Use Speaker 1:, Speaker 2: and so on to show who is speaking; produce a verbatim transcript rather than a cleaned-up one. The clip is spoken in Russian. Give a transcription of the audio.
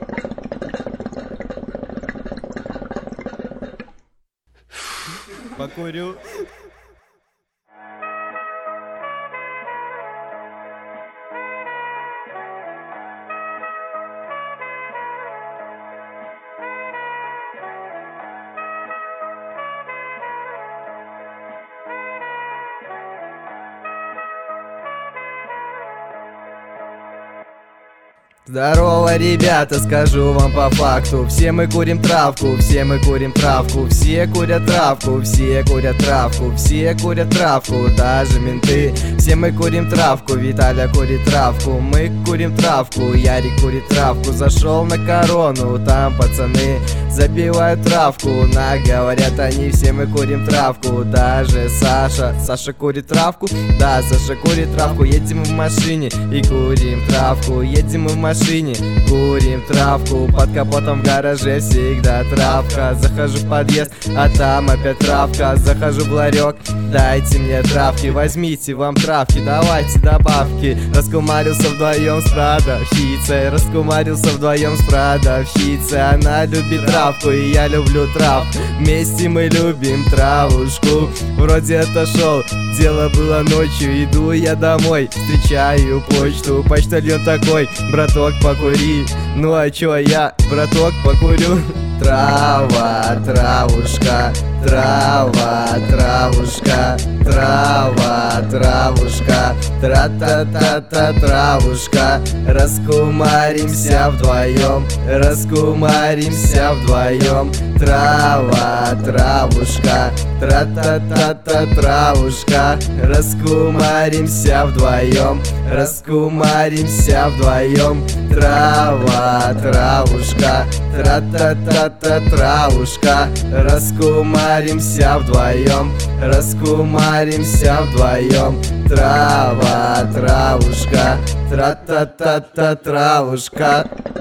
Speaker 1: Покурю.
Speaker 2: Здорово, ребята, скажу вам по факту. Все мы курим травку, все мы курим травку. Все курят травку, все курят травку. Все курят травку, даже менты. Все мы курим травку, Виталя курит травку. Мы курим травку, Ярик курит травку. Зашел на корону, там пацаны запивают травку. Наговорят они, все мы курим травку. Даже Саша, Саша курит травку. Да, Саша курит травку. Едем в машине и курим травку. Едем мы в машине, курим травку. Под капотом в гараже всегда травка. Захожу в подъезд, а там опять травка. Захожу в ларек, дайте мне травки. Возьмите вам травки, давайте добавки. Раскумарился вдвоем с продавщицей. Раскумарился вдвоем с продавщицей. Она любит травку, и я люблю травку. Вместе мы любим травушку. Вроде отошел, дело было ночью. Иду я домой, встречаю почту. Почтальон такой: браток, покури. Ну а чё я, браток, покурю. Трава, травушка, трава, травушка, трава, травушка, тра-та-та-та, травушка. Раскумаримся вдвоем, раскумаримся вдвоем. Трава, травушка, тра-та-та-та, травушка. Раскумаримся вдвоем, раскумаримся вдвоем. Трава, травушка, тра-та-та-та, травушка. Раскумаримся вдвоем, раскумаримся вдвоем. Трава, травушка, тра-та-та-та, травушка.